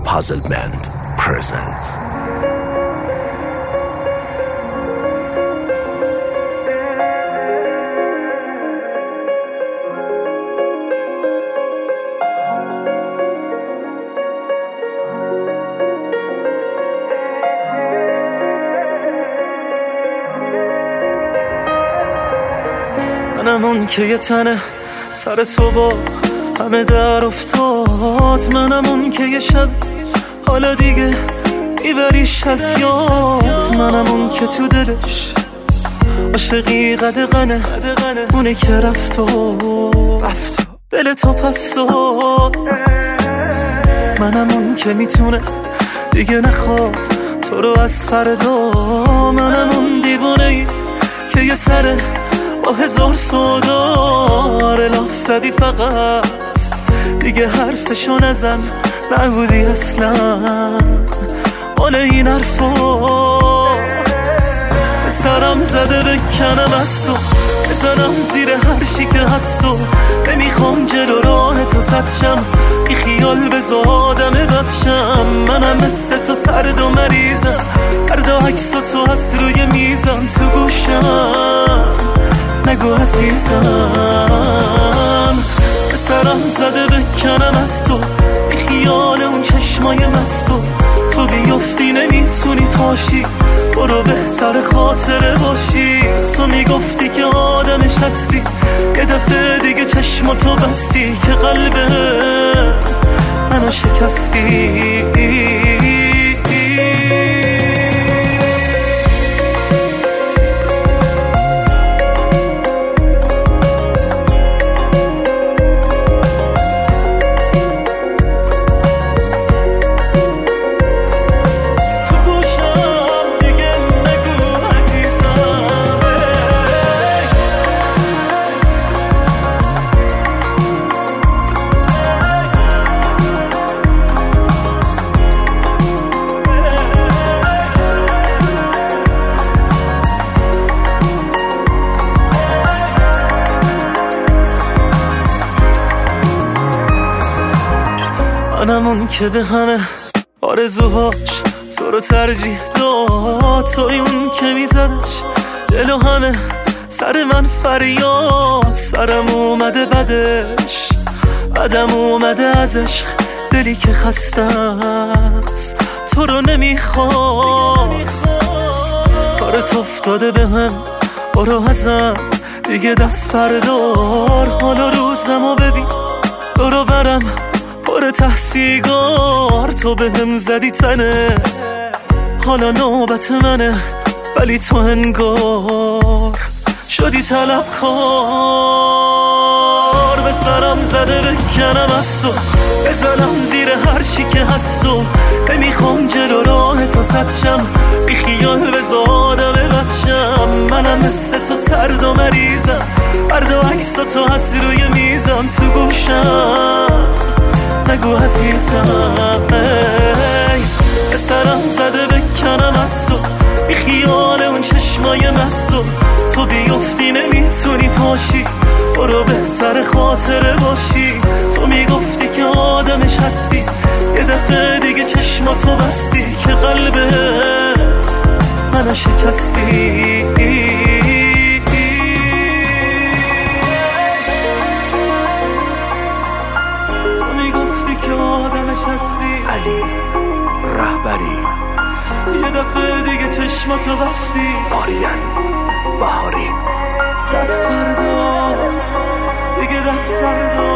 Puzzle Band presents. منم اون که یه تنه سر تو با همه در افتاد، منم اون که یه شب حالا دیگه میبریش از یاد، منم اون که تو دلش عاشقی قدغنه، اونه که رفت و دل تو پس داد، منم اون که میتونه دیگه نخواد تو رو از فردا، منم اون دیوانه‌ای که یه سره با هزار سودار لاف زدی فقط دیگه حرفشو نزن، نبودی اصلا مال این حرفا، سرم زده بکنم از تو، بزنم زیر هر چی که هست و نمیخوام جلو راه تو سد شم، بی خیال بذار آدم بدشم، منم مثل تو سرد و مریضم، هر عکس تو هست روی میزم تو گوشم، نگو عزیزم سرم زده بکنم از تو، بی خیال اون چشمای مستو، تو بیفتی نمیتونی پاشی، برو بهتر خاطره باشی، تو میگفتی که آدمش هستی، یه دفعه دیگه چشماتو بستی که قلبه منو شکستی. منم اون که به همه آرزوهاش تو رو ترجیح داد، توی اون که میزدش جلو همه سر من فریاد، سرم اومده بدش بدم اومده ازش، دلی که خسته است تو رو نمیخواد، کارت افتاده به هم برو ازم دیگه دست بردار، حالا روزمو ببین برو برم پر تحصیگار، تو به هم زدی تنه حالا نوبت منه، ولی تو انگار شدی طلبکار، به سرم زده بکنم از تو، بزنم زیر هر چی که هست و نمیخوام جلو راه تو سد شم، بی خیال بذار آدم بدشم، منم مثل تو سرد و مریضم، هر عکس تو هست روی میزم تو گوشم، نگو عزیزم به سرم زده بکنم از تو، بی خیال اون چشمای مستو، تو بیفتی نمیتونی پاشی، برو بهتر خاطره باشی، تو میگفتی که آدمش هستی، یه دفعه دیگه چشماتو بستی که قلبه منو شکستی. علی رهبری یه دفعه دیگه چشماتو بستی، آریان بهاری دست بردار دیگه دست بردار.